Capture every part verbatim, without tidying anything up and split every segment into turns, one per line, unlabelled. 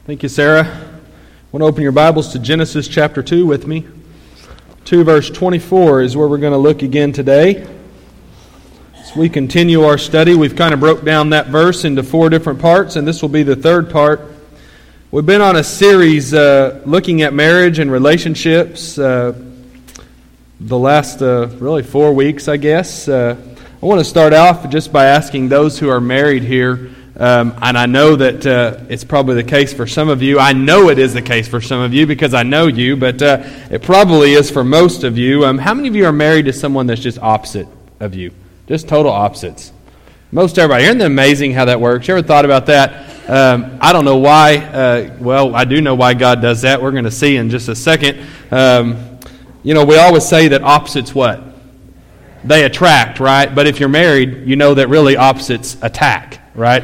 Thank you, Sarah. I want to open your Bibles to Genesis chapter two with me. two verse twenty-four is where we're going to look again today. As we continue our study, we've kind of broke down that verse into four different parts, and this will be the third part. We've been on a series uh, looking at marriage and relationships uh, the last uh, really four weeks, I guess. Uh, I want to start off just by asking those who are married here, Um, and I know that uh, it's probably the case for some of you. I know it is the case for some of you because I know you, but uh, it probably is for most of you. Um, how many of you are married to someone that's just opposite of you? Just total opposites. Most everybody. Isn't it amazing how that works? You ever thought about that? Um, I don't know why. Uh, well, I do know why God does that. We're going to see in just a second. Um, you know, we always say that opposites what? They attract, right? But if you're married, you know that really opposites attack. Right?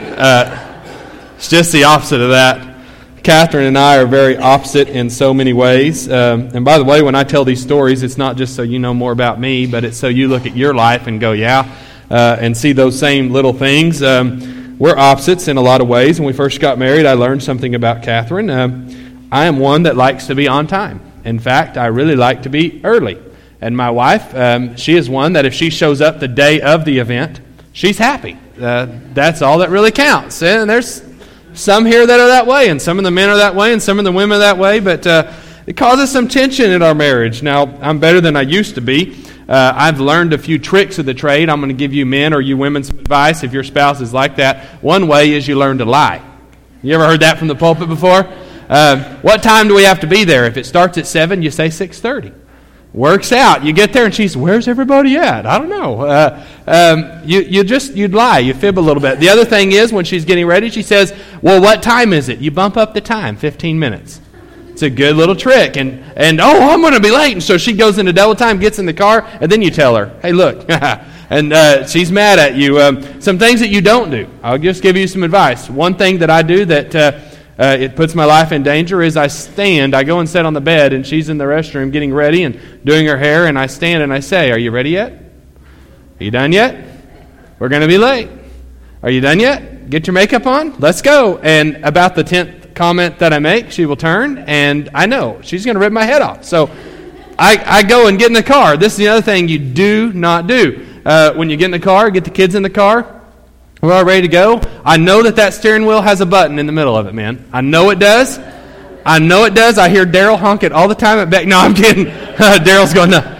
Uh, it's just the opposite of that. Catherine and I are very opposite in so many ways. Um, and by the way, when I tell these stories, it's not just so you know more about me, but it's so you look at your life and go, yeah, uh, and see those same little things. Um, we're opposites in a lot of ways. When we first got married, I learned something about Catherine. Um, I am one that likes to be on time. In fact, I really like to be early. And my wife, um, she is one that if she shows up the day of the event, she's happy. Uh, that's all that really counts. And there's some here that are that way, and some of the men are that way, and some of the women are that way, but uh, it causes some tension in our marriage. Now, I'm better than I used to be. Uh, I've learned a few tricks of the trade. I'm going to give you men or you women some advice if your spouse is like that. One way is you learn to lie. You ever heard that from the pulpit before? Uh, what time do we have to be there? If it starts at seven, you say six thirty. Works out. You get there and she's, where's everybody at? I don't know. Uh, um, you you just, you'd lie. You fib a little bit. The other thing is when she's getting ready, she says, well, what time is it? You bump up the time, fifteen minutes. It's a good little trick. And, and oh, I'm going to be late. And so she goes into double time, gets in the car, and then you tell her, hey, look. and uh, she's mad at you. Um, some things that you don't do. I'll just give you some advice. One thing that I do that... Uh, Uh, it puts my life in danger is I stand, I go and sit on the bed, and she's in the restroom getting ready and doing her hair, and I stand and I say, are you ready yet? Are you done yet? We're going to be late. Are you done yet? Get your makeup on? Let's go. And about the tenth comment that I make, she will turn, and I know she's going to rip my head off. So I, I go and get in the car. This is the other thing you do not do. Uh, when you get in the car, get the kids in the car, we're all ready to go. I know that that steering wheel has a button in the middle of it, man. I know it does. I know it does. I hear Daryl honk it all the time at back. No, I'm kidding. Daryl's going, no.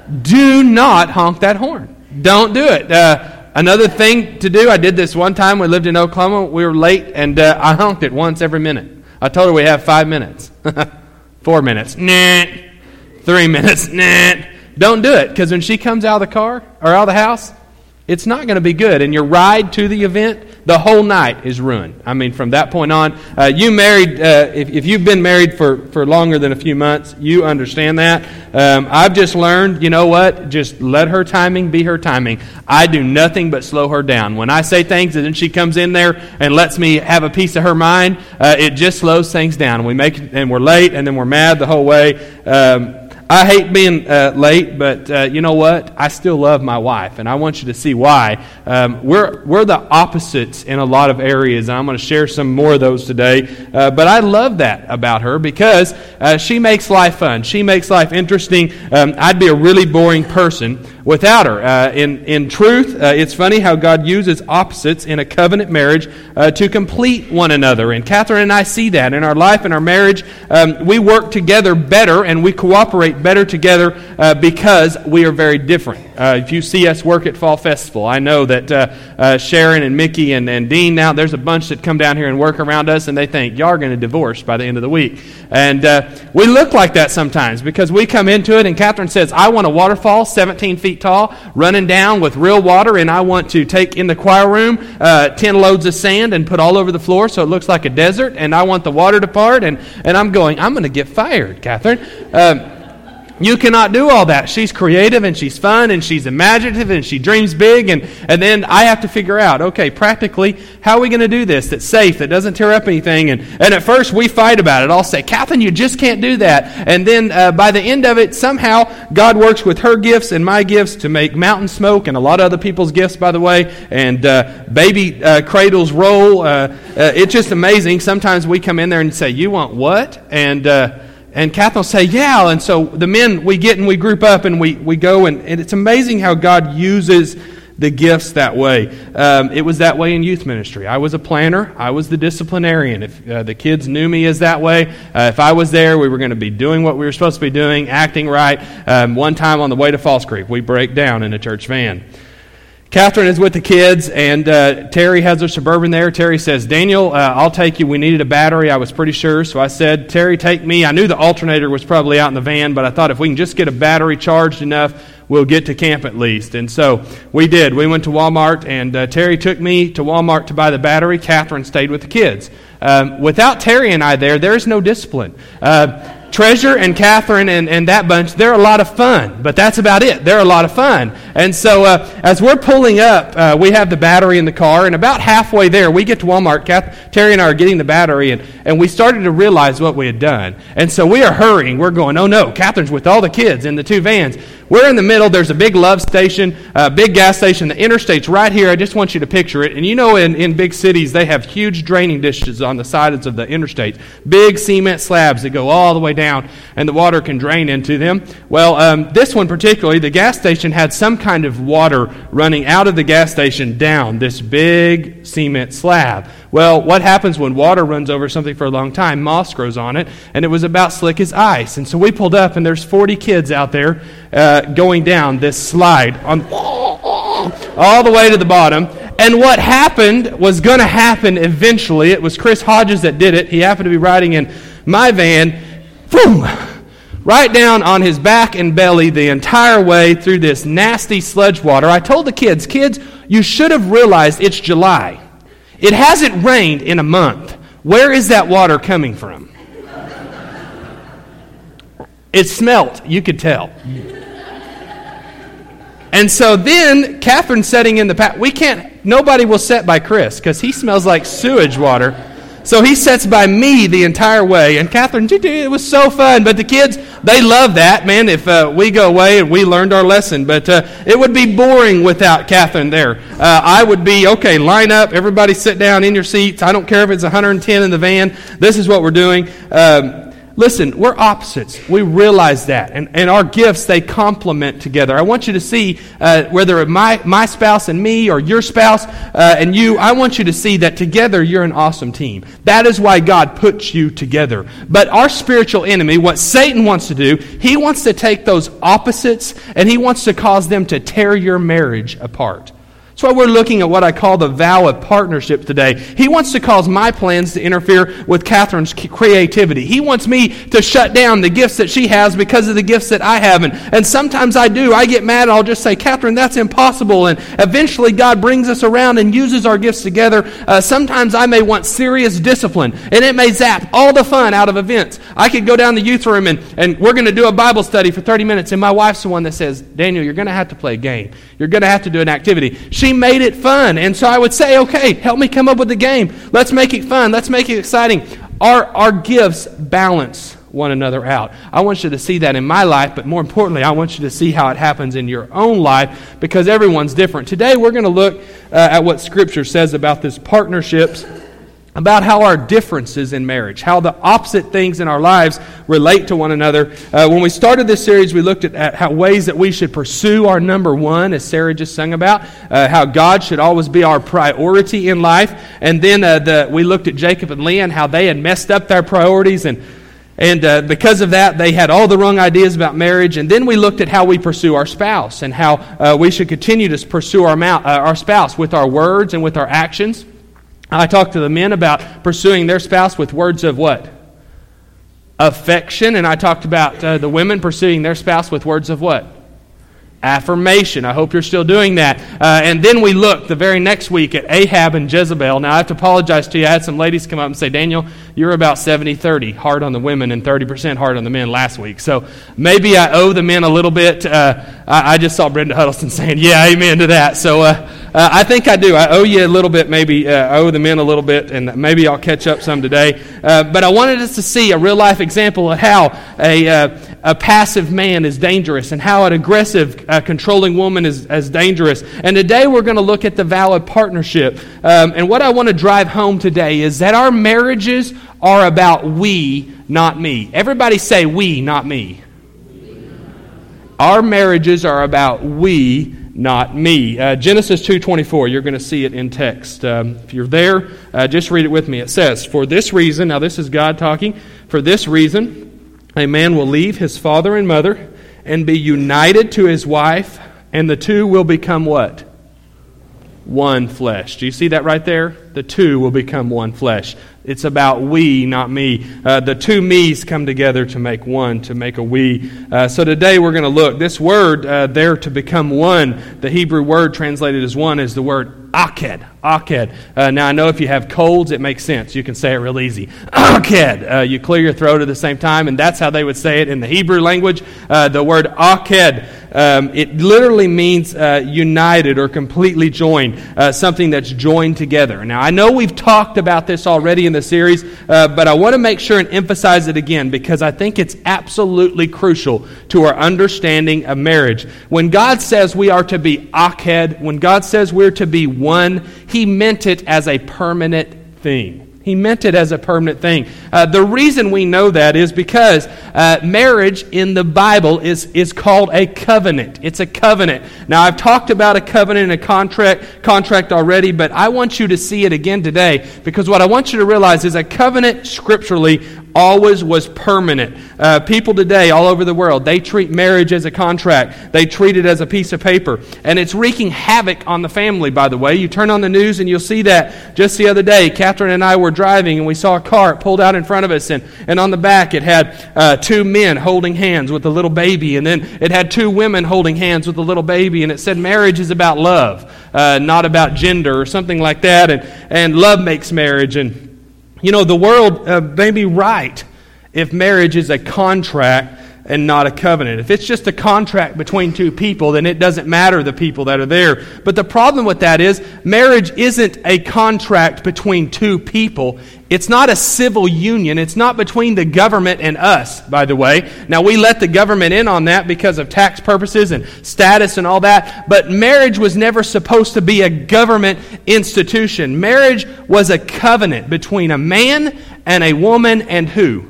Do not honk that horn. Don't do it. Uh, another thing to do, I did this one time. We lived in Oklahoma. We were late, and uh, I honked it once every minute. I told her we have five minutes. Four minutes. Nah. Three minutes. Nah. Don't do it, because when she comes out of the car or out of the house, it's not going to be good, and your ride to the event, the whole night is ruined. I mean, from that point on, uh, you married, uh, if, if you've been married for, for longer than a few months, you understand that. Um, I've just learned, you know what, just let her timing be her timing. I do nothing but slow her down. When I say things and then she comes in there and lets me have a piece of her mind, uh, it just slows things down. We make and we're late, and then we're mad the whole way. Um I hate being uh, late, but uh, you know what? I still love my wife, and I want you to see why. Um, we're we're the opposites in a lot of areas, and I'm going to share some more of those today. Uh, but I love that about her because uh, she makes life fun. She makes life interesting. Um, I'd be a really boring person without her. Uh, in in truth, uh, it's funny how God uses opposites in a covenant marriage uh, to complete one another. And Catherine and I see that in our life and our marriage. Um, we work together better, and we cooperate better together uh, because we are very different. Uh, if you see us work at Fall Festival, I know that uh, uh, Sharon and Mickey and, and Dean, now there's a bunch that come down here and work around us, and they think, y'all are going to divorce by the end of the week. And uh, we look like that sometimes because we come into it, and Catherine says, I want a waterfall seventeen feet tall, running down with real water, and I want to take in the choir room uh, ten loads of sand and put all over the floor so it looks like a desert, and I want the water to part, and, and I'm going, I'm going to get fired, Catherine. Um, You cannot do all that. She's creative and she's fun and she's imaginative and she dreams big. And, and then I have to figure out, okay, practically, how are we going to do this that's safe, that doesn't tear up anything? And, and at first we fight about it. I'll say, Catherine, you just can't do that. And then uh, by the end of it, somehow God works with her gifts and my gifts to make mountain smoke and a lot of other people's gifts, by the way, and uh, baby uh, cradles roll. Uh, uh, it's just amazing. Sometimes we come in there and say, you want what? And... Uh, And Catherine will say, yeah. And so the men, we get and we group up and we, we go. And, and it's amazing how God uses the gifts that way. Um, it was that way in youth ministry. I was a planner. I was the disciplinarian. If uh, the kids knew me as that way, uh, if I was there, we were going to be doing what we were supposed to be doing, acting right. Um, one time on the way to Falls Creek, we break down in a church van. Catherine is with the kids, and uh, Terry has her Suburban there. Terry says, Daniel, uh, I'll take you. We needed a battery, I was pretty sure. So I said, Terry, take me. I knew the alternator was probably out in the van, but I thought if we can just get a battery charged enough, we'll get to camp at least. And so we did. We went to Walmart, and uh, Terry took me to Walmart to buy the battery. Catherine stayed with the kids. Um, without Terry and I there, there is no discipline. Uh, Treasure and Catherine and, and that bunch, they're a lot of fun, but that's about it. They're a lot of fun. And so uh, as we're pulling up, uh, we have the battery in the car, and about halfway there, we get to Walmart. Kath, Terry and I are getting the battery, and, and we started to realize what we had done. And so we are hurrying. We're going, oh no, Catherine's with all the kids in the two vans. We're in the middle. There's a big love station, a big gas station. The interstate's right here. I just want you to picture it. And you know in, in big cities, they have huge draining ditches on the sides of the interstate. Big cement slabs that go all the way down, and the water can drain into them. Well, um, this one particularly, the gas station had some kind of water running out of the gas station down this big cement slab. Well, what happens when water runs over something for a long time? Moss grows on it, and it was about slick as ice. And so we pulled up, and there's forty kids out there uh, going down this slide on all the way to the bottom. And what happened was going to happen eventually. It was Chris Hodges that did it. He happened to be riding in my van. Boom! Right down on his back and belly the entire way through this nasty sludge water. I told the kids, kids, you should have realized it's July. It hasn't rained in a month. Where is that water coming from? It smelt. You could tell. And so then Catherine's setting in the path. We can't, nobody will sit by Chris because he smells like sewage water. So he sits by me the entire way. And Catherine, it was so fun. But the kids, they love that. Man, if uh, we go away and we learned our lesson. But uh, it would be boring without Catherine there. Uh, I would be, okay, line up. Everybody sit down in your seats. I don't care if it's one hundred ten in the van. This is what we're doing. Um, Listen, we're opposites. We realize that. And, and our gifts, they complement together. I want you to see, uh, whether my, my spouse and me or your spouse uh, and you, I want you to see that together you're an awesome team. That is why God puts you together. But our spiritual enemy, what Satan wants to do, he wants to take those opposites and he wants to cause them to tear your marriage apart. That's why we're looking at what I call the vow of partnership today. He wants to cause my plans to interfere with Catherine's creativity. He wants me to shut down the gifts that she has because of the gifts that I have. And, and sometimes I do. I get mad and I'll just say, Catherine, that's impossible. And eventually God brings us around and uses our gifts together. Uh, sometimes I may want serious discipline, and it may zap all the fun out of events. I could go down the youth room and, and we're going to do a Bible study for thirty minutes, and my wife's the one that says, Daniel, you're going to have to play a game. You're going to have to do an activity. She made it fun. And so I would say, okay, help me come up with the game. Let's make it fun. Let's make it exciting. Our, our gifts balance one another out. I want you to see that in my life, but more importantly, I want you to see how it happens in your own life because everyone's different. Today, we're going to look uh, at what Scripture says about this partnerships, about how our differences in marriage, how the opposite things in our lives relate to one another. Uh, when we started this series, we looked at, at how ways that we should pursue our number one, as Sarah just sung about, uh, how God should always be our priority in life. And then uh, the, we looked at Jacob and Leah and how they had messed up their priorities, and And uh, because of that, they had all the wrong ideas about marriage. And then we looked at how we pursue our spouse and how uh, we should continue to pursue our, mouth, uh, our spouse with our words and with our actions. I talked to the men about pursuing their spouse with words of what? Affection. And I talked about uh, the women pursuing their spouse with words of what? Affirmation. I hope you're still doing that. Uh, and then we looked the very next week at Ahab and Jezebel. Now, I have to apologize to you. I had some ladies come up and say, Daniel, you're about seventy thirty, hard on the women and thirty percent hard on the men last week. So maybe I owe the men a little bit. Uh, I, I just saw Brenda Huddleston saying, yeah, amen to that. So uh, uh, I think I do. I owe you a little bit, maybe. Uh, I owe the men a little bit, and maybe I'll catch up some today. Uh, but I wanted us to see a real-life example of how a, uh, a passive man is dangerous and how an aggressive Uh, controlling woman is as dangerous. And today we're going to look at the valid partnership. Um, and what I want to drive home today is that our marriages are about we, not me. Everybody say we, not me. Our marriages are about we, not me. Uh, Genesis two twenty-four, you're going to see it in text. Um, if you're there, uh, just read it with me. It says, for this reason, now this is God talking, for this reason, a man will leave his father and mother and be united to his wife, and the two will become what? One flesh. Do you see that right there? The two will become one flesh. It's about we, not me. Uh, the two me's come together to make one, to make a we. Uh, so today we're going to look. This word uh, there, to become one, the Hebrew word translated as one is the word aked. Aked. Uh, now I know if you have colds, it makes sense. You can say it real easy. Aked. Uh, you clear your throat at the same time, and that's how they would say it in the Hebrew language. Uh, the word aked, um, it literally means uh, united or completely joined, uh, something that's joined together. Now I know we've talked about this already in the series, uh, but I want to make sure and emphasize it again because I think it's absolutely crucial to our understanding of marriage. When God says we are to be aked, when God says we're to be one, He meant it as a permanent thing. He meant it as a permanent thing. Uh, the reason we know that is because uh, marriage in the Bible is, is called a covenant. It's a covenant. Now, I've talked about a covenant and a contract, contract already, but I want you to see it again today because what I want you to realize is a covenant scripturally always was permanent. Uh, people today all over the world, they treat marriage as a contract. They treat it as a piece of paper. And it's wreaking havoc on the family, by the way. You turn on the news and you'll see that. Just the other day, Catherine and I were driving and we saw a car pulled out in front of us. And, and on the back it had uh, two men holding hands with a little baby. And then it had two women holding hands with a little baby. And it said marriage is about love, uh, not about gender or something like that. And, and love makes marriage. And you know, the world uh, may be right if marriage is a contract and not a covenant. If it's just a contract between two people, then it doesn't matter the people that are there. But the problem with that is marriage isn't a contract between two people. It's not a civil union. It's not between the government and us, by the way. Now, we let the government in on that because of tax purposes and status and all that. But marriage was never supposed to be a government institution. Marriage was a covenant between a man and a woman and who?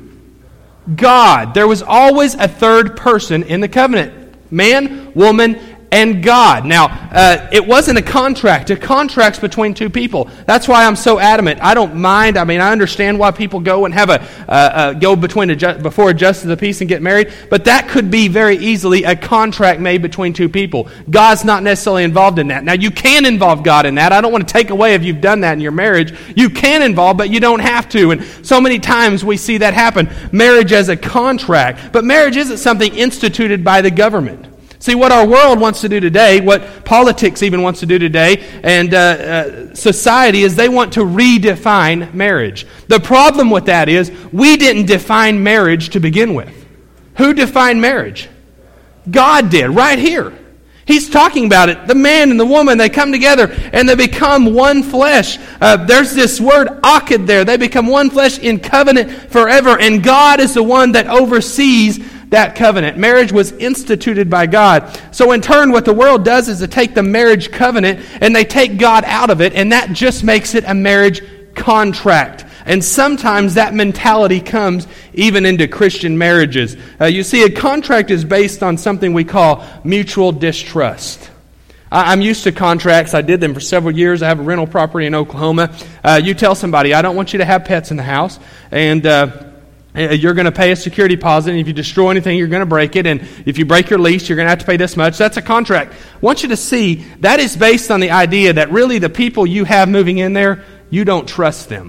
God. There was always a third person in the covenant. Man, woman, and God. Now, uh, it wasn't a contract. A contract's between two people. That's why I'm so adamant. I don't mind. I mean, I understand why people go and have a uh, uh, go between a ju- before a justice of the peace and get married. But that could be very easily a contract made between two people. God's not necessarily involved in that. Now, you can involve God in that. I don't want to take away if you've done that in your marriage. You can involve, but you don't have to. And so many times we see that happen. Marriage as a contract, but marriage isn't something instituted by the government. See, what our world wants to do today, what politics even wants to do today, and uh, uh, society is they want to redefine marriage. The problem with that is we didn't define marriage to begin with. Who defined marriage? God did, right here. He's talking about it. The man and the woman, they come together and they become one flesh. Uh, there's this word aked there. They become one flesh in covenant forever, and God is the one that oversees that covenant. Marriage was instituted by God. So in turn, what the world does is to take the marriage covenant and they take God out of it, and that just makes it a marriage contract. And sometimes that mentality comes even into Christian marriages. Uh, you see, a contract is based on something we call mutual distrust. I'm used to contracts. I did them for several years. I have a rental property in Oklahoma. Uh, you tell somebody, I don't want you to have pets in the house, and uh, you're going to pay a security deposit, and if you destroy anything, you're going to break it, and if you break your lease, you're going to have to pay this much. That's a contract. I want you to see that is based on the idea that really the people you have moving in there, you don't trust them.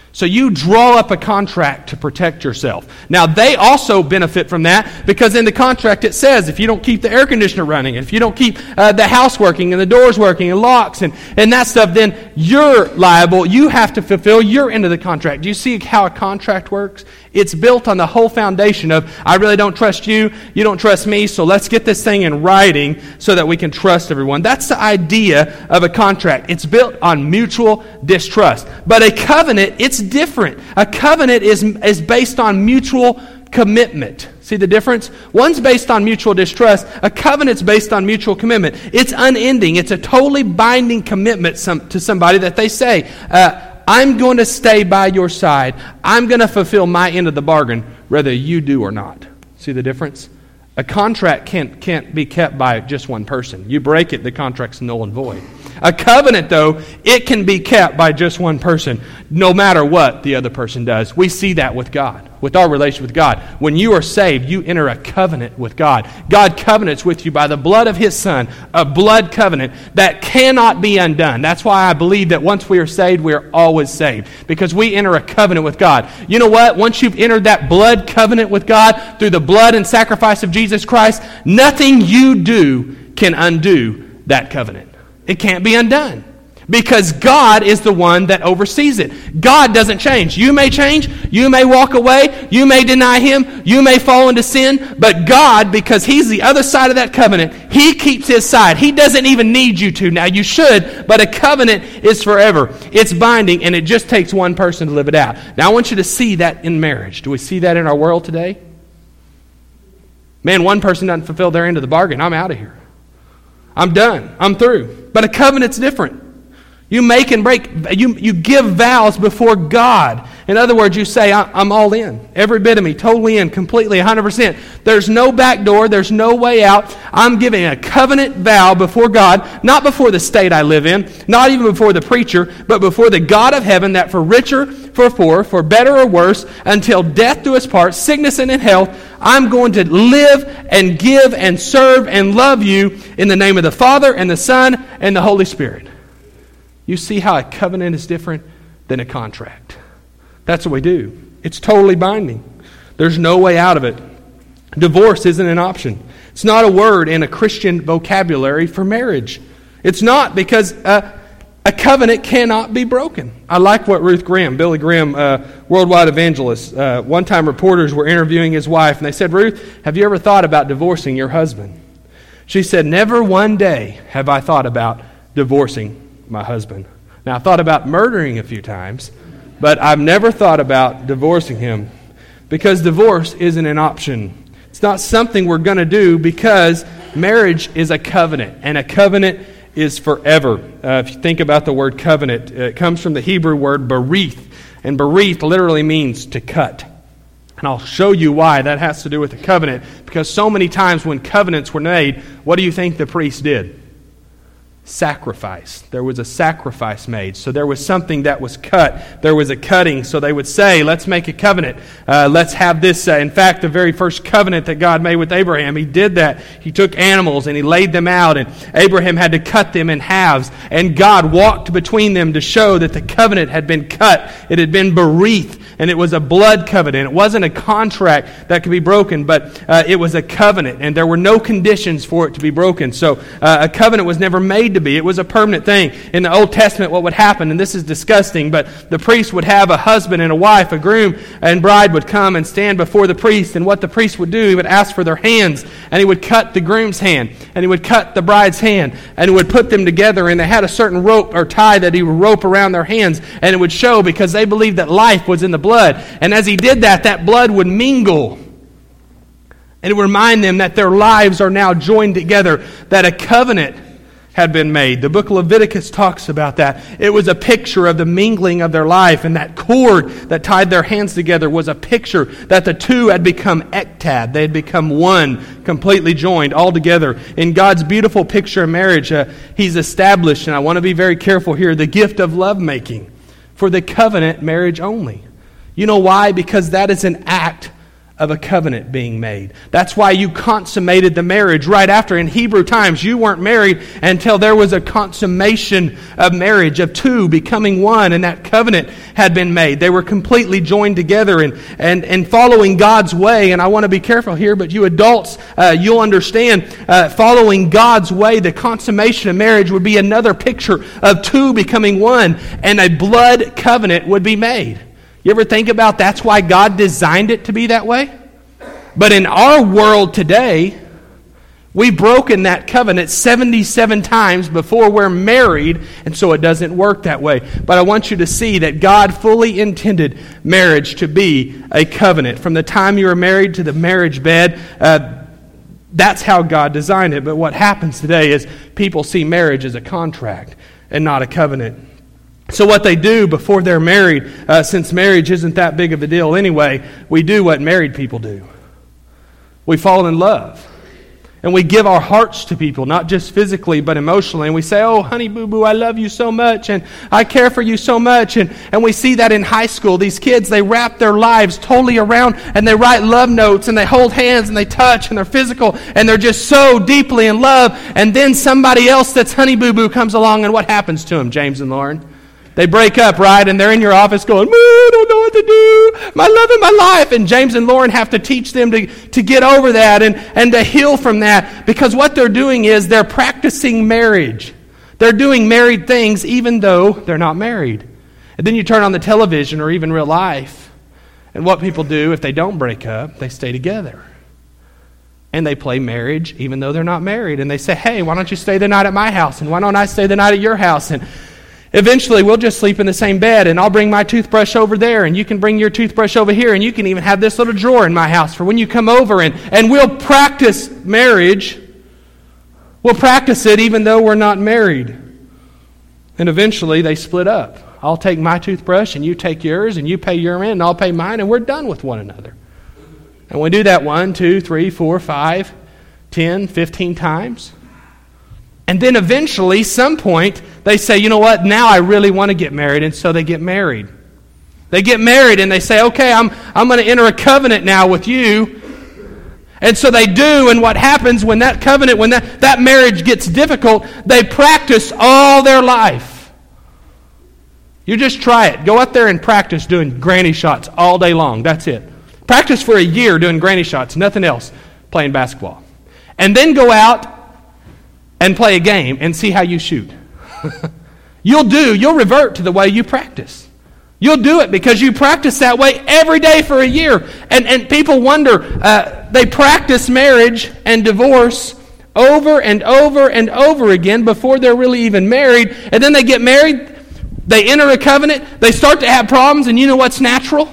So you draw up a contract to protect yourself. Now, they also benefit from that because in the contract it says if you don't keep the air conditioner running, if you don't keep uh, the house working and the doors working and locks and, and that stuff, then you're liable. You have to fulfill your end of the contract. Do you see how a contract works? It's built on the whole foundation of, I really don't trust you, you don't trust me, so let's get this thing in writing so that we can trust everyone. That's the idea of a contract. It's built on mutual distrust. But a covenant, it's different. A covenant is, is based on mutual commitment. See the difference? One's based on mutual distrust. A covenant's based on mutual commitment. It's unending. It's a totally binding commitment some, to somebody that they say, uh, I'm going to stay by your side. I'm going to fulfill my end of the bargain, whether you do or not. See the difference? A contract can't, can't be kept by just one person. You break it, the contract's null and void. A covenant, though, it can be kept by just one person, no matter what the other person does. We see that with God, with our relationship with God. When you are saved, you enter a covenant with God. God covenants with you by the blood of His Son, a blood covenant that cannot be undone. That's why I believe that once we are saved, we are always saved, because we enter a covenant with God. You know what? Once you've entered that blood covenant with God through the blood and sacrifice of Jesus Christ, nothing you do can undo that covenant. It can't be undone because God is the one that oversees it. God doesn't change. You may change. You may walk away. You may deny Him. You may fall into sin. But God, because He's the other side of that covenant, He keeps His side. He doesn't even need you to. Now you should, but a covenant is forever. It's binding, and it just takes one person to live it out. Now I want you to see that in marriage. Do we see that in our world today? Man, one person doesn't fulfill their end of the bargain. I'm out of here. I'm done. I'm through. But a covenant's different. You make and break. You, you give vows before God. In other words, you say, I'm all in. Every bit of me, totally in, completely, one hundred percent. There's no back door. There's no way out. I'm giving a covenant vow before God, not before the state I live in, not even before the preacher, but before the God of heaven, that for richer, for poor, for better or worse, until death do us part, sickness and in health, I'm going to live and give and serve and love you in the name of the Father and the Son and the Holy Spirit. You see how a covenant is different than a contract. That's what we do. It's totally binding. There's no way out of it. Divorce isn't an option. It's not a word in a Christian vocabulary for marriage. It's not, because uh, a covenant cannot be broken. I like what Ruth Graham, Billy Graham, uh, worldwide evangelist, uh, one time reporters were interviewing his wife, and they said, Ruth, have you ever thought about divorcing your husband? She said, never one day have I thought about divorcing my husband. Now, I thought about murdering a few times, but I've never thought about divorcing him, because divorce isn't an option. It's not something we're going to do, because marriage is a covenant, and a covenant is forever. Uh, if you think about the word covenant, it comes from the Hebrew word berith, and berith literally means to cut. And I'll show you why that has to do with the covenant, because so many times when covenants were made, what do you think the priest did? Sacrifice. There was a sacrifice made. So there was something that was cut. There was a cutting. So they would say, let's make a covenant. Uh, let's have this. Uh, in fact, the very first covenant that God made with Abraham, He did that. He took animals and He laid them out, and Abraham had to cut them in halves. And God walked between them to show that the covenant had been cut. It had been bereathed. And it was a blood covenant. It wasn't a contract that could be broken, but uh, it was a covenant. And there were no conditions for it to be broken. So uh, a covenant was never made to be. It was a permanent thing. In the Old Testament, what would happen, and this is disgusting, but the priest would have a husband and a wife, a groom and bride would come and stand before the priest. And what the priest would do, he would ask for their hands, and he would cut the groom's hand, and he would cut the bride's hand, and he would put them together, and they had a certain rope or tie that he would rope around their hands, and it would show, because they believed that life was in the blood. And as he did that, that blood would mingle. And it would remind them that their lives are now joined together, that a covenant had been made. The book of Leviticus talks about that. It was a picture of the mingling of their life, and that cord that tied their hands together was a picture that the two had become ektad. They had become one, completely joined, all together. In God's beautiful picture of marriage, uh, He's established, and I want to be very careful here, the gift of lovemaking for the covenant marriage only. You know why? Because that is an act of a covenant being made. That's why you consummated the marriage right after. In Hebrew times, you weren't married until there was a consummation of marriage, of two becoming one, and that covenant had been made. They were completely joined together and, and, and following God's way. And I want to be careful here, but you adults, uh, you'll understand, uh, following God's way, the consummation of marriage would be another picture of two becoming one, and a blood covenant would be made. You ever think about that's why God designed it to be that way? But in our world today, we've broken that covenant seventy-seven times before we're married, and so it doesn't work that way. But I want you to see that God fully intended marriage to be a covenant. From the time you were married to the marriage bed, uh, that's how God designed it. But what happens today is people see marriage as a contract and not a covenant. So what they do before they're married, uh, since marriage isn't that big of a deal anyway, we do what married people do. We fall in love. And we give our hearts to people, not just physically, but emotionally. And we say, oh, honey, boo-boo, I love you so much, and I care for you so much. And, and we see that in high school. These kids, they wrap their lives totally around, and they write love notes, and they hold hands, and they touch, and they're physical, and they're just so deeply in love. And then somebody else that's honey, boo-boo comes along, and what happens to them, James and Lauren? They break up, right? And they're in your office going, I don't know what to do. My love and my life. And James and Lauren have to teach them to, to get over that and, and to heal from that. Because what they're doing is they're practicing marriage. They're doing married things even though they're not married. And then you turn on the television or even real life. And what people do if they don't break up, they stay together. And they play marriage even though they're not married. And they say, hey, why don't you stay the night at my house? And why don't I stay the night at your house? And eventually, we'll just sleep in the same bed, and I'll bring my toothbrush over there, and you can bring your toothbrush over here, and you can even have this little drawer in my house for when you come over, and, and we'll practice marriage. We'll practice it even though we're not married. And eventually, they split up. I'll take my toothbrush, and you take yours, and you pay your end, and I'll pay mine, and we're done with one another. And we do that one, two, three, four, five, ten, fifteen times. And then eventually, some point, they say, you know what, now I really want to get married, and so they get married. They get married, and they say, okay, I'm, I'm going to enter a covenant now with you. And so they do, and what happens when that covenant, when that, that marriage gets difficult, they practice all their life. You just try it. Go out there and practice doing granny shots all day long. That's it. Practice for a year doing granny shots, nothing else, playing basketball. And then go out and play a game and see how you shoot. You'll do, you'll revert to the way you practice. You'll do it because you practice that way every day for a year. And, and people wonder, uh, they practice marriage and divorce over and over and over again before they're really even married. And then they get married, they enter a covenant, they start to have problems, and you know what's natural?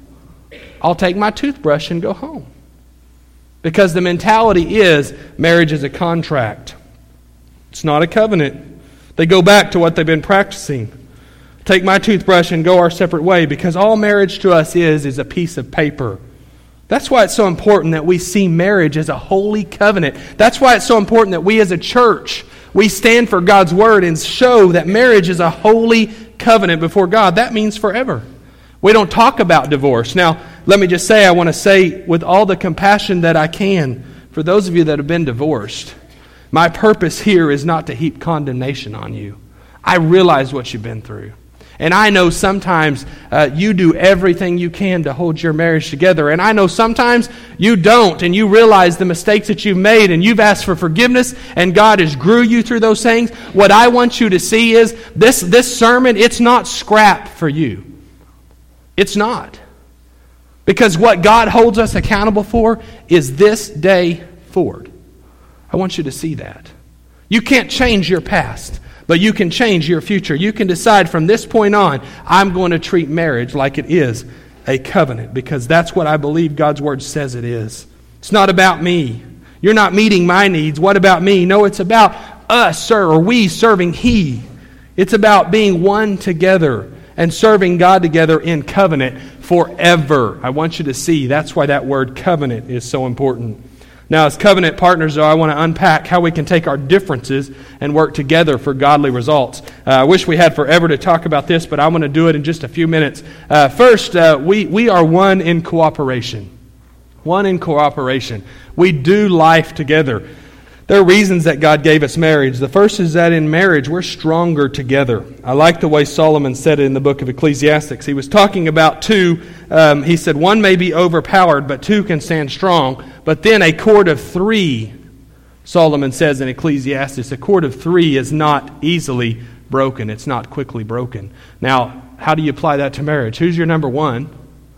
I'll take my toothbrush and go home. Because the mentality is marriage is a contract. It's not a covenant. They go back to what they've been practicing. Take my toothbrush and go our separate way, because all marriage to us is is a piece of paper. That's why it's so important that we see marriage as a holy covenant. That's why it's so important that we as a church, we stand for God's word and show that marriage is a holy covenant before God. That means forever. We don't talk about divorce. Now, let me just say, I want to say with all the compassion that I can, for those of you that have been divorced, my purpose here is not to heap condemnation on you. I realize what you've been through. And I know sometimes uh, you do everything you can to hold your marriage together. And I know sometimes you don't, and you realize the mistakes that you've made, and you've asked for forgiveness, and God has grew you through those things. What I want you to see is this, this sermon, it's not scrap for you. It's not. Because what God holds us accountable for is this day forward. I want you to see that. You can't change your past, but you can change your future. You can decide from this point on, I'm going to treat marriage like it is a covenant, because that's what I believe God's word says it is. It's not about me. You're not meeting my needs. What about me? No, it's about us, sir, or we serving He. It's about being one together and serving God together in covenant forever. I want you to see that's why that word covenant is so important. Now, as covenant partners, though, I want to unpack how we can take our differences and work together for godly results. Uh, I wish we had forever to talk about this, but I want to do it in just a few minutes. Uh, first, uh, we, we are one in cooperation. One in cooperation. We do life together. There are reasons that God gave us marriage. The first is that in marriage, we're stronger together. I like the way Solomon said it in the book of Ecclesiastes. He was talking about two. Um, he said, one may be overpowered, but two can stand strong. But then a cord of three, Solomon says in Ecclesiastes, a cord of three is not easily broken. It's not quickly broken. Now, how do you apply that to marriage? Who's your number one?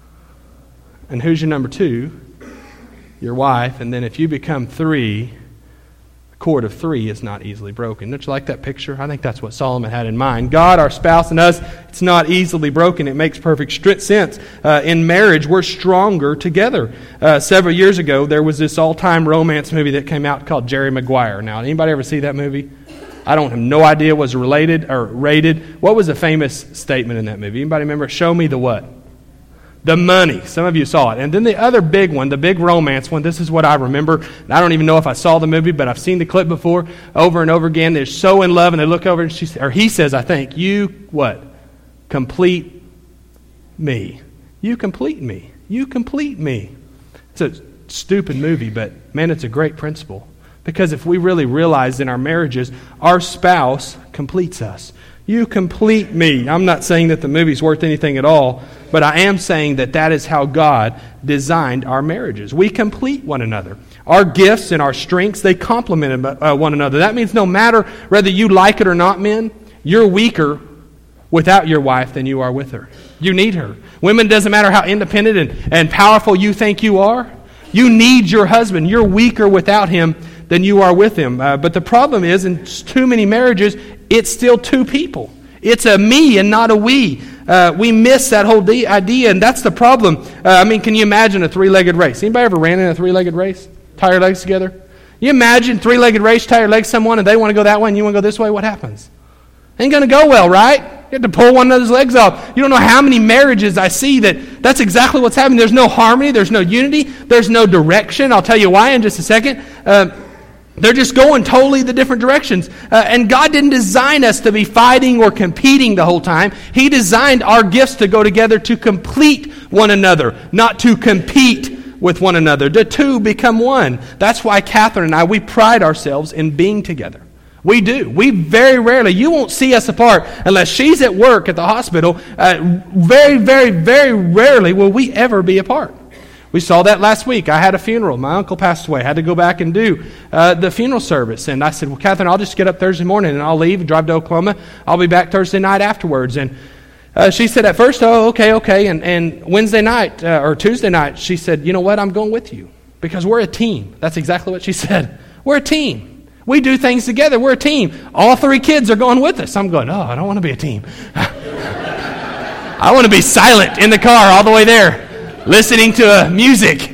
And who's your number two? Your wife. And then if you become three, cord of three is not easily broken. Don't you like that picture? I think that's what Solomon had in mind. God, our spouse, and us, it's not easily broken. It makes perfect sense. Uh, in marriage, we're stronger together. Uh, several years ago, there was this all-time romance movie that came out called Jerry Maguire. Now, anybody ever see that movie? I don't have no idea was related or rated. What was a famous statement in that movie? Anybody remember? Show me the what? The money. Some of you saw it. And then the other big one, the big romance one, this is what I remember. I don't even know if I saw the movie, but I've seen the clip before over and over again. They're so in love, and they look over, and she, or he says, I think, you, what? Complete me. You complete me. You complete me. It's a stupid movie, but man, it's a great principle. Because if we really realize in our marriages, our spouse completes us. You complete me. I'm not saying that the movie's worth anything at all, but I am saying that that is how God designed our marriages. We complete one another. Our gifts and our strengths, they complement uh, one another. That means no matter whether you like it or not, men, you're weaker without your wife than you are with her. You need her. Women, it doesn't matter how independent and, and powerful you think you are. You need your husband. You're weaker without him than you are with him. Uh, but the problem is, in too many marriages, it's still two people. It's a me and not a we. Uh, we miss that whole de- idea, and that's the problem. Uh, I mean, can you imagine a three-legged race? Anybody ever ran in a three-legged race? Tie your legs together? You imagine three-legged race, tie your legs to someone, and they want to go that way, and you want to go this way? What happens? Ain't going to go well, right? You have to pull one another's legs off. You don't know how many marriages I see that that's exactly what's happening. There's no harmony. There's no unity. There's no direction. I'll tell you why in just a second. Uh, They're just going totally the different directions. Uh, and God didn't design us to be fighting or competing the whole time. He designed our gifts to go together to complete one another, not to compete with one another. The two become one. That's why Catherine and I, we pride ourselves in being together. We do. We very rarely, you won't see us apart unless she's at work at the hospital. Uh, very, very, very rarely will we ever be apart. We saw that last week. I had a funeral. My uncle passed away. I had to go back and do uh, the funeral service. And I said, well, Catherine, I'll just get up Thursday morning and I'll leave and drive to Oklahoma. I'll be back Thursday night afterwards. And uh, she said at first, oh, okay, okay. And, and Wednesday night uh, or Tuesday night, she said, you know what? I'm going with you because we're a team. That's exactly what she said. We're a team. We do things together. We're a team. All three kids are going with us. I'm going, oh, I don't want to be a team. I want to be silent in the car all the way there, listening to uh, music,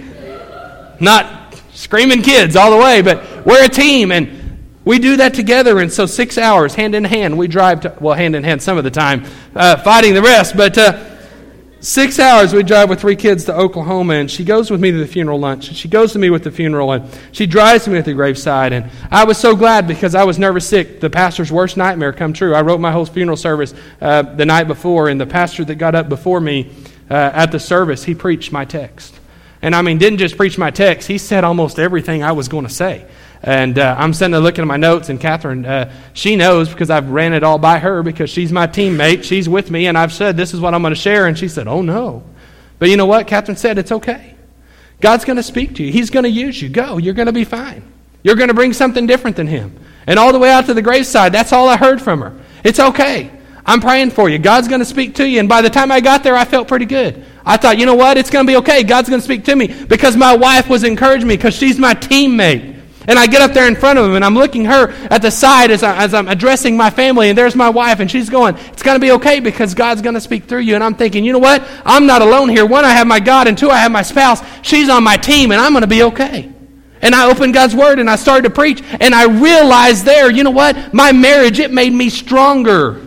not screaming kids all the way, but we're a team, and we do that together. And so six hours, hand in hand, we drive to, well, hand in hand some of the time, uh, fighting the rest, but uh, six hours we drive with three kids to Oklahoma, and she goes with me to the funeral lunch, and she goes to me with the funeral, and she drives me at the graveside, and I was so glad because I was nervous sick. The pastor's worst nightmare come true. I wrote my whole funeral service uh, the night before, and the pastor that got up before me Uh, at the service, he preached my text. And I mean, didn't just preach my text, he said almost everything I was going to say. And uh, I'm sitting there looking at my notes, and Catherine, uh, she knows because I've ran it all by her because she's my teammate, she's with me, and I've said, this is what I'm going to share, and she said, oh no. But you know what? Catherine said, it's okay. God's going to speak to you. He's going to use you. Go. You're going to be fine. You're going to bring something different than him. And all the way out to the graveside, that's all I heard from her. It's okay. I'm praying for you. God's going to speak to you. And by the time I got there, I felt pretty good. I thought, you know what? It's going to be okay. God's going to speak to me because my wife was encouraging me because she's my teammate. And I get up there in front of him, and I'm looking her at the side as, I, as I'm addressing my family, and there's my wife, and she's going, it's going to be okay because God's going to speak through you. And I'm thinking, you know what? I'm not alone here. One, I have my God, and two, I have my spouse. She's on my team, and I'm going to be okay. And I opened God's Word, and I started to preach, and I realized there, you know what? My marriage, it made me stronger.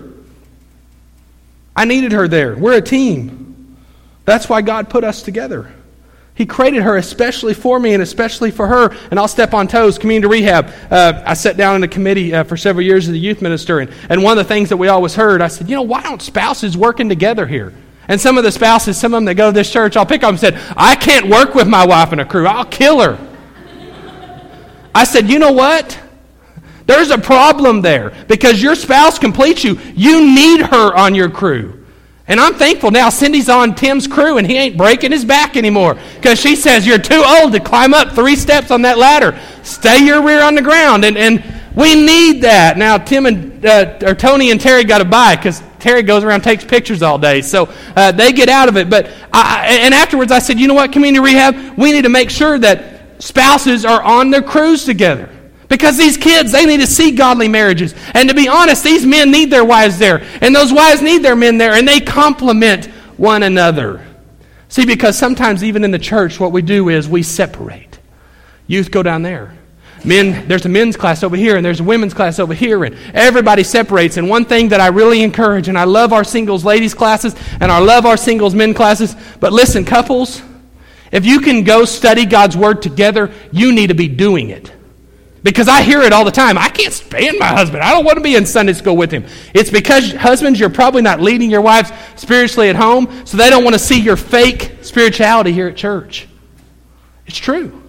I needed her there. We're a team. That's why God put us together. He created her especially for me and especially for her. And I'll step on toes. Community rehab. Uh, I sat down in a committee uh, for several years as a youth minister. And, and one of the things that we always heard, I said, you know, why don't spouses working together here?
And some of the spouses, some of them that go to this church, I'll pick up and said, I can't work with my wife in a crew. I'll kill her. I said, you know what? There's a problem there because your spouse completes you. You need her on your crew. And I'm thankful now Cindy's on Tim's crew and he ain't breaking his back anymore because she says, you're too old to climb up three steps on that ladder. Stay your rear on the ground. And, and we need that. Now, Tim and uh, or Tony and Terry got to buy because Terry goes around and takes pictures all day. So uh, they get out of it. But I, and afterwards I said, you know what, Community Rehab, we need to make sure that spouses are on their crews together. Because these kids, they need to see godly marriages. And to be honest, these men need their wives there. And those wives need their men there. And they complement one another. See, because sometimes even in the church, what we do is we separate. Youth go down there. Men, there's a men's class over here, and there's a women's class over here, and everybody separates. And one thing that I really encourage, and I love our singles ladies classes, and I love our singles men classes, but listen, couples, if you can go study God's Word together, you need to be doing it. Because I hear it all the time. I can't stand my husband. I don't want to be in Sunday school with him. It's because, husbands, you're probably not leading your wives spiritually at home, so they don't want to see your fake spirituality here at church. It's true.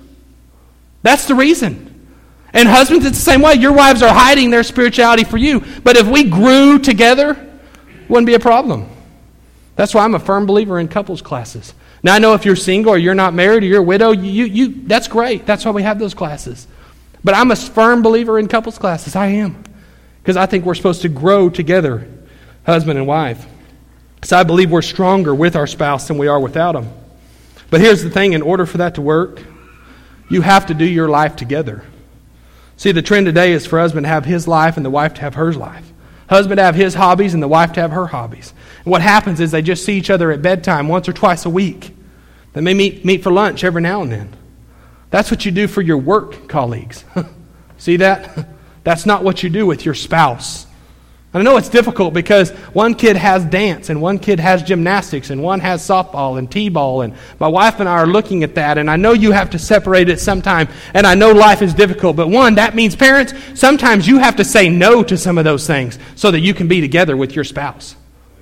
That's the reason. And husbands, it's the same way. Your wives are hiding their spirituality for you. But if we grew together, it wouldn't be a problem. That's why I'm a firm believer in couples classes. Now, I know if you're single or you're not married or you're a widow, you, you, that's great. That's why we have those classes. But I'm a firm believer in couples classes. I am. Because I think we're supposed to grow together, husband and wife. So I believe we're stronger with our spouse than we are without them. But here's the thing. In order for that to work, you have to do your life together. See, the trend today is for husband to have his life and the wife to have her life. Husband to have his hobbies and the wife to have her hobbies. And what happens is they just see each other at bedtime once or twice a week. They may meet, meet for lunch every now and then. That's what you do for your work colleagues. See that? That's not what you do with your spouse. I know it's difficult because one kid has dance and one kid has gymnastics and one has softball and t-ball, and my wife and I are looking at that, and I know you have to separate it sometime, and I know life is difficult, but one, that means parents, sometimes you have to say no to some of those things so that you can be together with your spouse.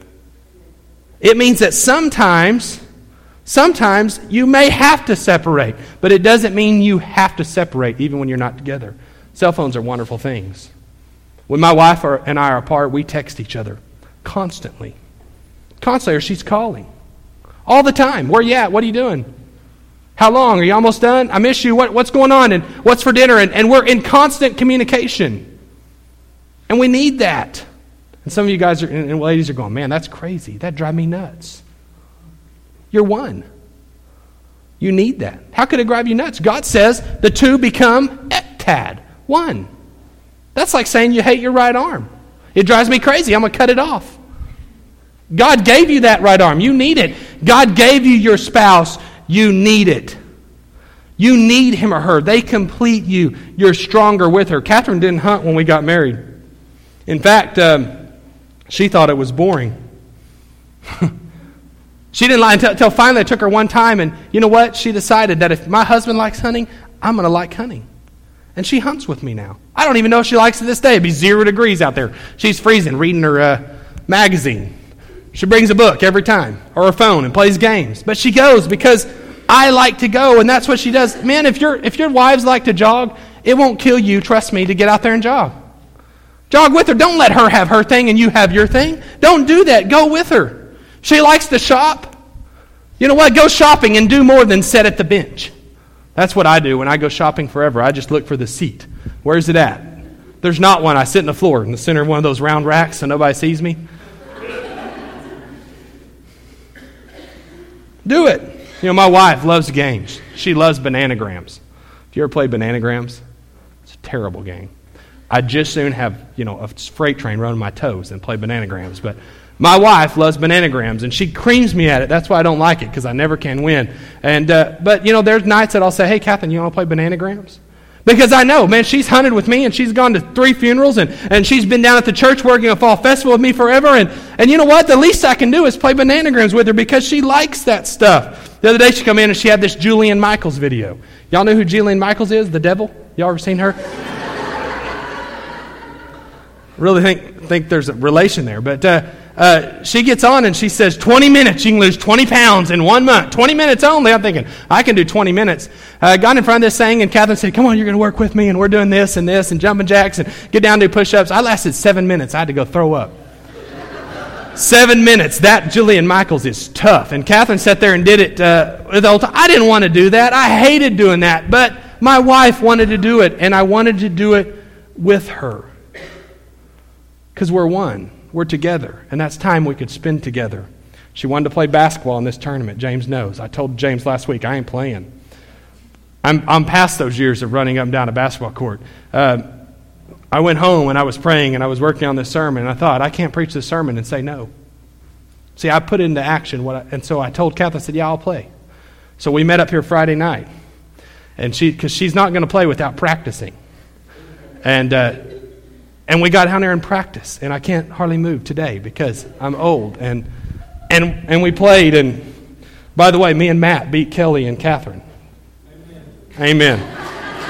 It means that sometimes, sometimes you may have to separate, but it doesn't mean you have to separate even when you're not together. Cell phones are wonderful things. When my wife and I are apart, we text each other constantly. Constantly, or she's calling. All the time. Where you at? What are you doing? How long? Are you almost done? I miss you. What, what's going on? And what's for dinner? And, and we're in constant communication. And we need that. And some of you guys are, and ladies are going, man, that's crazy. That drives me nuts. You're one. You need that. How could it drive you nuts? God says the two become ektad, one. That's like saying you hate your right arm. It drives me crazy. I'm going to cut it off. God gave you that right arm. You need it. God gave you your spouse. You need it. You need him or her. They complete you. You're stronger with her. Catherine didn't hunt when we got married. In fact, um, she thought it was boring. She didn't like until, until finally I took her one time, and you know what? She decided that if my husband likes hunting, I'm going to like hunting. And she hunts with me now. I don't even know if she likes it this day. It'd be zero degrees out there. She's freezing, reading her uh, magazine. She brings a book every time, or her phone, and plays games. But she goes because I like to go, and that's what she does. Man, if your if your wives like to jog, it won't kill you, trust me, to get out there and jog. Jog with her. Don't let her have her thing and you have your thing. Don't do that. Go with her. She likes to shop. You know what? Go shopping and do more than sit at the bench. That's what I do when I go shopping forever. I just look for the seat. Where's it at? There's not one. I sit in the floor in the center of one of those round racks so nobody sees me. Do it. You know, my wife loves games. She loves Bananagrams. If you ever played Bananagrams, it's a terrible game. I'd just soon have, you know, a freight train running my toes than play Bananagrams. But my wife loves Bananagrams, and she creams me at it. That's why I don't like it, because I never can win. And uh, But, you know, there's nights that I'll say, hey, Catherine, you want to play Bananagrams? Because I know, man, she's hunted with me, and she's gone to three funerals, and, and she's been down at the church working a fall festival with me forever. And, and you know what? The least I can do is play Bananagrams with her because she likes that stuff. The other day she come in, and she had this Julian Michaels video. Y'all know who Julian Michaels is? The devil? Y'all ever seen her? Really think think there's a relation there. But uh, uh, she gets on and she says, twenty minutes, you can lose twenty pounds in one month. twenty minutes only. I'm thinking, I can do twenty minutes. I uh, got in front of this thing, and Catherine said, come on, you're going to work with me, and we're doing this and this and jumping jacks and get down and do push-ups. I lasted seven minutes. I had to go throw up. Seven minutes. That Jillian Michaels is tough. And Catherine sat there and did it uh, the whole time. I didn't want to do that. I hated doing that. But my wife wanted to do it, and I wanted to do it with her. Because we're one. We're together. And that's time we could spend together. She wanted to play basketball in this tournament. James knows. I told James last week, I ain't playing. I'm, I'm past those years of running up and down a basketball court. Uh, I went home and I was praying and I was working on this sermon, and I thought, I can't preach this sermon and say no. See, I put into action what I, and so I told Catherine, I said, yeah, I'll play. So we met up here Friday night, and she, because she's not going to play without practicing. And, uh, and we got down there and practiced, and I can't hardly move today because I'm old. And, and, and we played, and by the way, me and Matt beat Kelly and Catherine. Amen. Amen.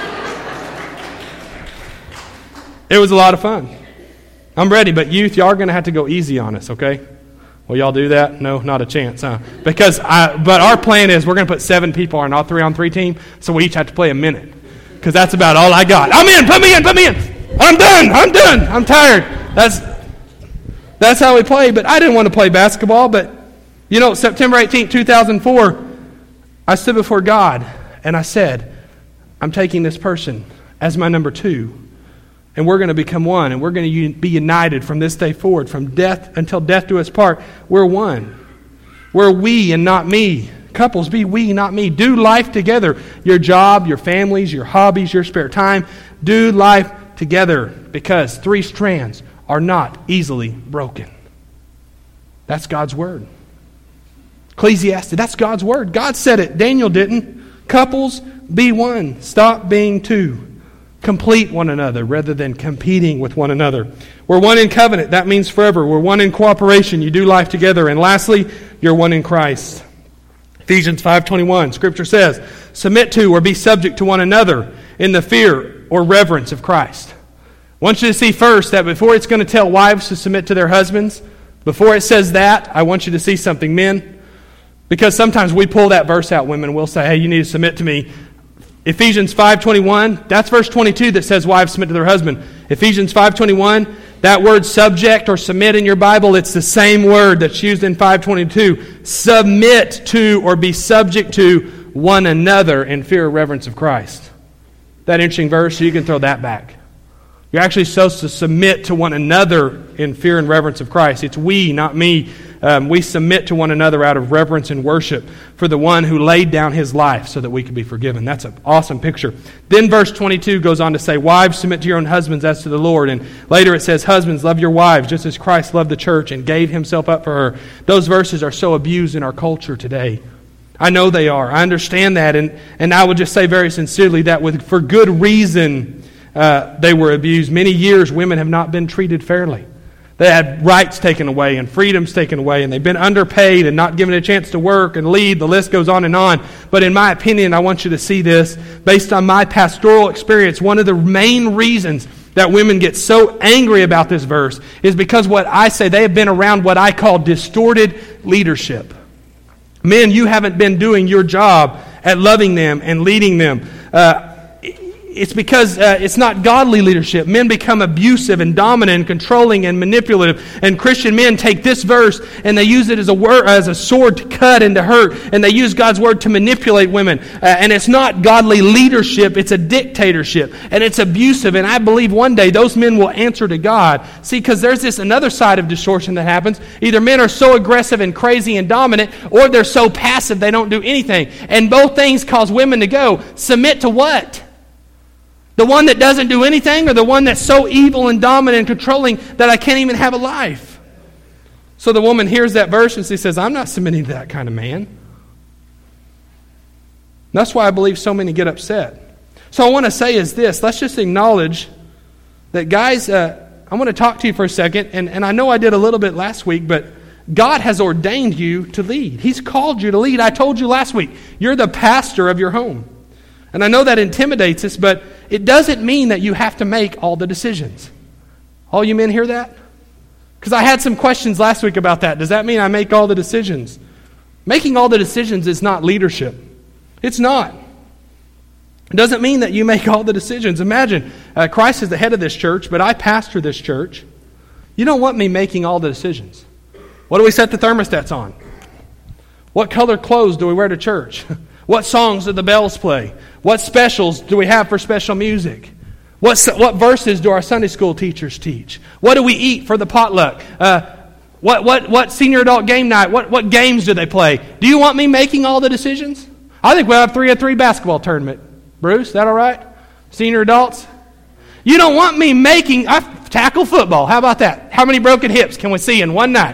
It was a lot of fun. I'm ready, but youth, y'all are going to have to go easy on us, okay? Will y'all do that? No, not a chance, huh? Because I, but our plan is we're going to put seven people on our three-on-three team, so we each have to play a minute. Because that's about all I got. I'm in, put me in, put me in. I'm done, I'm done, I'm tired. That's, that's how we play, but I didn't want to play basketball, but, you know, September eighteenth, two thousand four, I stood before God, and I said, I'm taking this person as my number two. And we're going to become one, and we're going to be united from this day forward, from death until death do us part. We're one. We're we and not me. Couples, be we, not me. Do life together. Your job, your families, your hobbies, your spare time. Do life together, because three strands are not easily broken. That's God's word. Ecclesiastes, that's God's word. God said it. Daniel didn't. Couples, be one. Stop being two. Complete one another rather than competing with one another. We're one in covenant. That means forever. We're one in cooperation. You do life together. And lastly, you're one in Christ. Ephesians five twenty-one, Scripture says, submit to or be subject to one another in the fear or reverence of Christ. I want you to see first that before it's going to tell wives to submit to their husbands, before it says that, I want you to see something, men. Because sometimes we pull that verse out, women. We'll say, hey, you need to submit to me. Ephesians five twenty-one, that's verse twenty-two that says wives submit to their husband. Ephesians five twenty-one, that word subject or submit in your Bible, it's the same word that's used in five twenty-two. Submit to or be subject to one another in fear or reverence of Christ. That interesting verse, so you can throw that back. You're actually supposed to submit to one another in fear and reverence of Christ. It's we, not me. Um, we submit to one another out of reverence and worship for the one who laid down his life so that we could be forgiven. That's an awesome picture. Then verse twenty-two goes on to say, wives, submit to your own husbands as to the Lord. And later it says, husbands, love your wives just as Christ loved the church and gave himself up for her. Those verses are so abused in our culture today. I know they are. I understand that. And, and I would just say very sincerely that with for good reason uh, they were abused. Many years women have not been treated fairly. They had rights taken away and freedoms taken away, and they've been underpaid and not given a chance to work and lead. The list goes on and on. But in my opinion, I want you to see this. Based on my pastoral experience, one of the main reasons that women get so angry about this verse is because what I say, they have been around what I call distorted leadership. Men, you haven't been doing your job at loving them and leading them. Uh, It's because uh, it's not godly leadership. Men become abusive and dominant and controlling and manipulative. And Christian men take this verse and they use it as a word, as a sword to cut and to hurt. And they use God's word to manipulate women. Uh, and it's not godly leadership. It's a dictatorship. And it's abusive. And I believe one day those men will answer to God. See, because there's this another side of distortion that happens. Either men are so aggressive and crazy and dominant, or they're so passive they don't do anything. And both things cause women to go, submit to what? The one that doesn't do anything, or the one that's so evil and dominant and controlling that I can't even have a life? So the woman hears that verse and she says, I'm not submitting to that kind of man. That's why I believe so many get upset. So I want to say is this, let's just acknowledge that, guys, uh, I want to talk to you for a second, and, and I know I did a little bit last week, but God has ordained you to lead. He's called you to lead. I told you last week, you're the pastor of your home. And I know that intimidates us, but it doesn't mean that you have to make all the decisions. All you men hear that? Because I had some questions last week about that. Does that mean I make all the decisions? Making all the decisions is not leadership. It's not. It doesn't mean that you make all the decisions. Imagine, uh, Christ is the head of this church, but I pastor this church. You don't want me making all the decisions. What do we set the thermostats on? What color clothes do we wear to church? What songs do the bells play? What specials do we have for special music? What, what verses do our Sunday school teachers teach? What do we eat for the potluck? Uh, what, what, what senior adult game night? What, what games do they play? Do you want me making all the decisions? I think we'll have three at three basketball tournament. Bruce, that all right? Senior adults? You don't want me making... I tackle football. How about that? How many broken hips can we see in one night?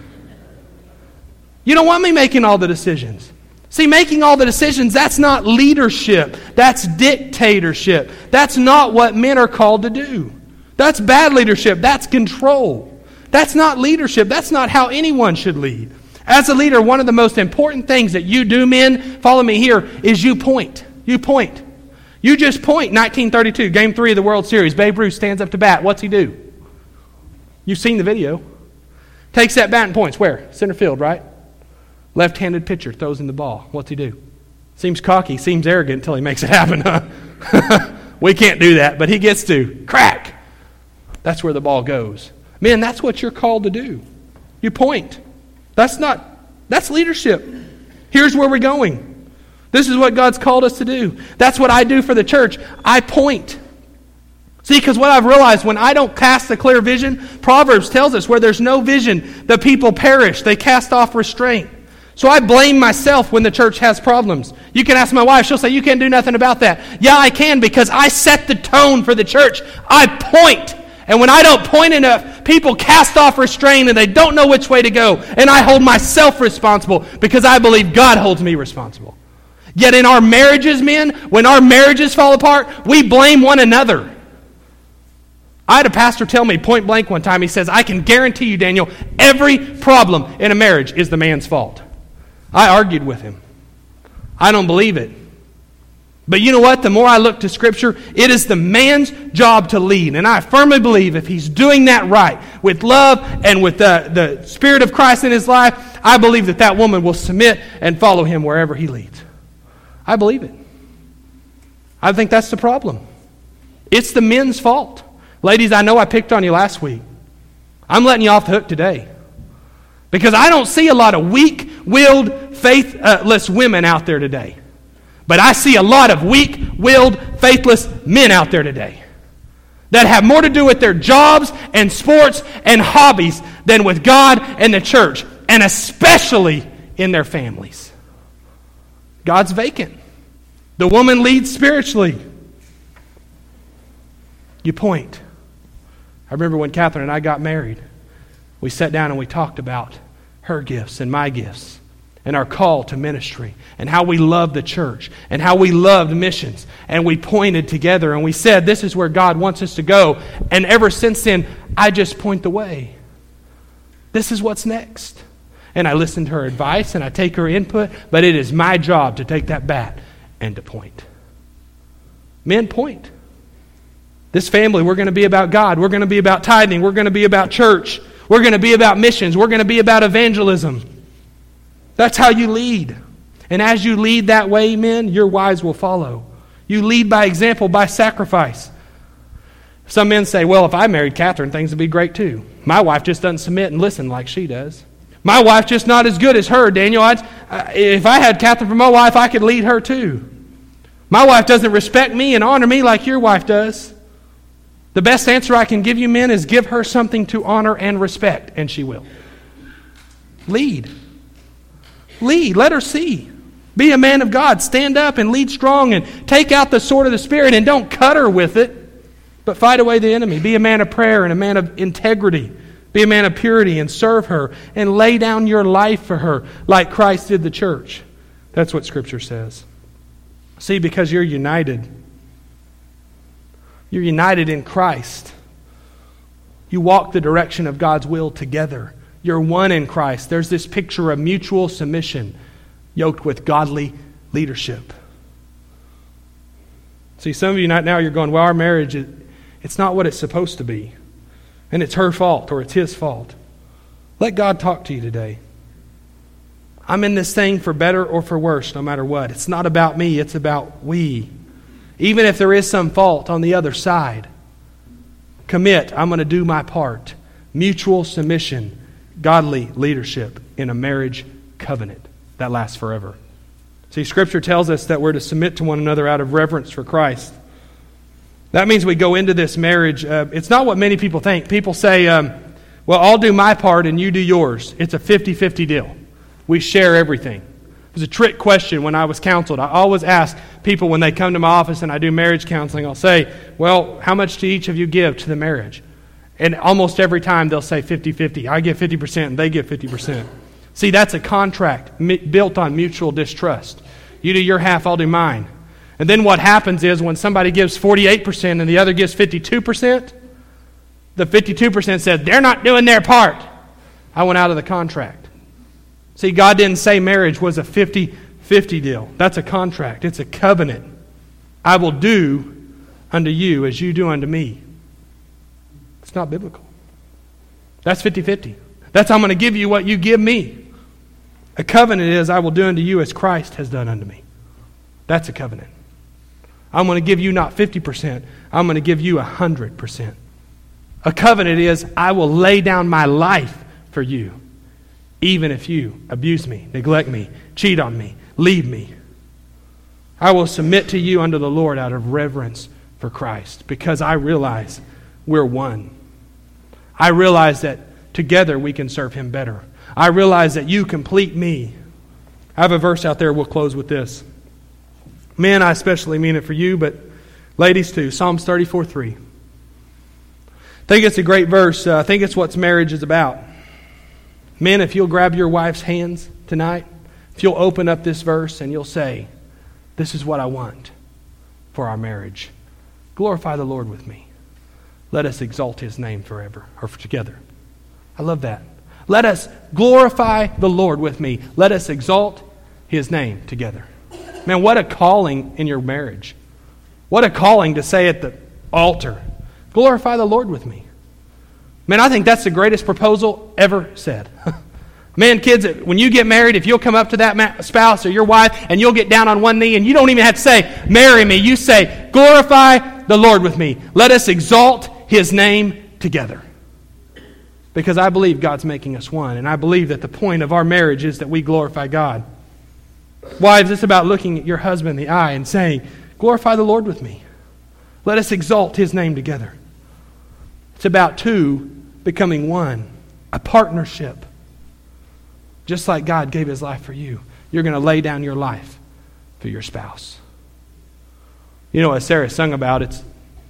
You don't want me making all the decisions. See, making all the decisions, that's not leadership. That's dictatorship. That's not what men are called to do. That's bad leadership. That's control. That's not leadership. That's not how anyone should lead. As a leader, one of the most important things that you do, men, follow me here, is you point. You point. You just point. nineteen thirty-two, Game three of the World Series. Babe Ruth stands up to bat. What's he do? You've seen the video. Takes that bat and points. Where? Center field, right? Left-handed pitcher throws in the ball. What's he do? Seems cocky, seems arrogant until he makes it happen, huh? We can't do that, but he gets to. Crack! That's where the ball goes. Men, that's what you're called to do. You point. That's not, that's leadership. Here's where we're going. This is what God's called us to do. That's what I do for the church. I point. See, because what I've realized, when I don't cast a clear vision, Proverbs tells us where there's no vision, the people perish. They cast off restraint. So I blame myself when the church has problems. You can ask my wife. She'll say, you can't do nothing about that. Yeah, I can, because I set the tone for the church. I point. And when I don't point enough, people cast off restraint and they don't know which way to go. And I hold myself responsible because I believe God holds me responsible. Yet in our marriages, men, when our marriages fall apart, we blame one another. I had a pastor tell me point blank one time, he says, I can guarantee you, Daniel, every problem in a marriage is the man's fault. I argued with him. I don't believe it. But you know what? The more I look to Scripture, it is the man's job to lead. And I firmly believe if he's doing that right, with love and with the, the Spirit of Christ in his life, I believe that that woman will submit and follow him wherever he leads. I believe it. I think that's the problem. It's the men's fault. Ladies, I know I picked on you last week. I'm letting you off the hook today. Because I don't see a lot of weak-willed, faithless women out there today. But I see a lot of weak-willed, faithless men out there today that have more to do with their jobs and sports and hobbies than with God and the church, and especially in their families. God's vacant. The woman leads spiritually. You point. I remember when Catherine and I got married, we sat down and we talked about her gifts and my gifts and our call to ministry and how we love the church and how we loved missions. And we pointed together and we said, this is where God wants us to go. And ever since then, I just point the way. This is what's next. And I listen to her advice and I take her input, but it is my job to take that bat and to point. Men, point. This family, we're going to be about God. We're going to be about tithing. We're going to be about church. We're going to be about missions. We're going to be about evangelism. That's how you lead. And as you lead that way, men, your wives will follow. You lead by example, by sacrifice. Some men say, well, if I married Catherine, things would be great too. My wife just doesn't submit and listen like she does. My wife's just not as good as her, Daniel. I'd, uh, if I had Catherine for my wife, I could lead her too. My wife doesn't respect me and honor me like your wife does. The best answer I can give you, men, is give her something to honor and respect, and she will. Lead. Lead. Let her see. Be a man of God. Stand up and lead strong and take out the sword of the Spirit and don't cut her with it, but fight away the enemy. Be a man of prayer and a man of integrity. Be a man of purity and serve her and lay down your life for her like Christ did the church. That's what Scripture says. See, because you're united. You're united in Christ. You walk the direction of God's will together. You're one in Christ. There's this picture of mutual submission yoked with godly leadership. See, some of you right now, you're going, well, our marriage, it's not what it's supposed to be.
and it's her fault or it's his fault. Let God talk to you today. I'm in this thing for better or for worse, no matter what. It's not about me, it's about we. Even if there is some fault on the other side, commit, I'm going to do my part. Mutual submission, godly leadership in a marriage covenant that lasts forever. See, Scripture tells us that we're to submit to one another out of reverence for Christ. That means we go into this marriage. Uh, it's not what many people think. People say, um, well, I'll do my part and you do yours. It's a fifty-fifty deal. We share everything. It was a trick question when I was counseled. I always ask people when they come to my office and I do marriage counseling, I'll say, well, how much do each of you give to the marriage? And almost every time they'll say fifty-fifty. I give fifty percent and they give fifty percent. See, that's a contract built on mutual distrust. You do your half, I'll do mine. And then what happens is when somebody gives forty-eight percent and the other gives fifty-two percent, the fifty-two percent says, they're not doing their part. I went out of the contract. See, God didn't say marriage was a fifty-fifty deal. That's a contract. It's a covenant. I will do unto you as you do unto me. It's not biblical. That's fifty-fifty. That's I'm going to give you what you give me. A covenant is I will do unto you as Christ has done unto me. That's a covenant. I'm going to give you not fifty percent. I'm going to give you one hundred percent. A covenant is I will lay down my life for you, even if you abuse me, neglect me, cheat on me, leave me. I will submit to you unto the Lord out of reverence for Christ, because I realize we're one. I realize that together we can serve Him better. I realize that you complete me. I have a verse out there, we'll close with this. Men, I especially mean it for you, but ladies too. Psalms thirty-four three. I think it's a great verse. Uh, I think it's what marriage is about. Men, if you'll grab your wife's hands tonight, if you'll open up this verse and you'll say, this is what I want for our marriage. Glorify the Lord with me. Let us exalt His name forever, or together. I love that. Let us glorify the Lord with me. Let us exalt His name together. Man, what a calling in your marriage. What a calling to say at the altar, glorify the Lord with me. Man, I think that's the greatest proposal ever said. Man, kids, when you get married, if you'll come up to that spouse or your wife and you'll get down on one knee and you don't even have to say, marry me. You say, glorify the Lord with me. Let us exalt His name together. Because I believe God's making us one. And I believe that the point of our marriage is that we glorify God. Wives, it's about looking at your husband in the eye and saying, glorify the Lord with me. Let us exalt His name together. It's about two becoming one, a partnership. Just like God gave His life for you, you're going to lay down your life for your spouse. You know, as Sarah sung about, it's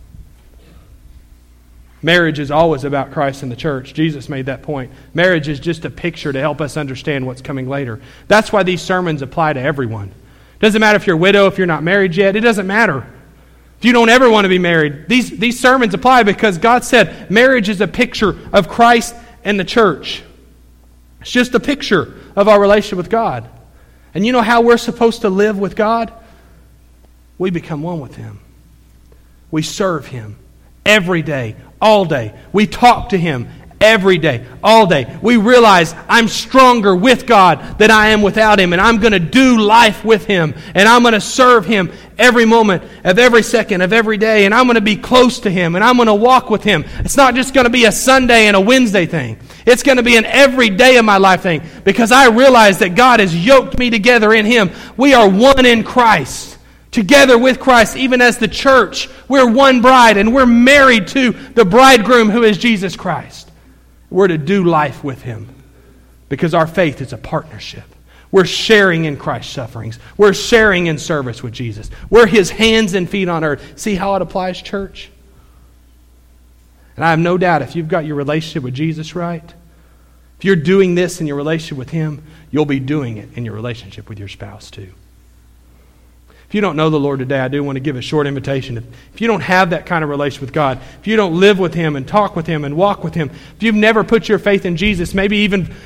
marriage is always about Christ and the church. Jesus made that point. Marriage is just a picture to help us understand what's coming later. That's why these sermons apply to everyone. It doesn't matter if you're a widow, if you're not married yet. It doesn't matter. If you don't ever want to be married, these, these sermons apply because God said marriage is a picture of Christ and the church. It's just a picture of our relationship with God. And you know how we're supposed to live with God? We become one with Him. We serve Him every day, all day. We talk to Him every day, all day. We realize I'm stronger with God than I am without Him, and I'm going to do life with Him, and I'm going to serve Him every moment of every second of every day, and I'm going to be close to Him, and I'm going to walk with Him. It's not just going to be a Sunday and a Wednesday thing. It's going to be an every day of my life thing, because I realize that God has yoked me together in Him. We are one in Christ. Together with Christ, even as the church, we're one bride, and we're married to the bridegroom who is Jesus Christ. We're to do life with Him because our faith is a partnership. We're sharing in Christ's sufferings. We're sharing in service with Jesus. We're His hands and feet on earth. See how it applies, church? And I have no doubt if you've got your relationship with Jesus right, if you're doing this in your relationship with Him, you'll be doing it in your relationship with your spouse too. If you don't know the Lord today, I do want to give a short invitation. If, if you don't have that kind of relationship with God, if you don't live with Him and talk with Him and walk with Him, if you've never put your faith in Jesus, maybe even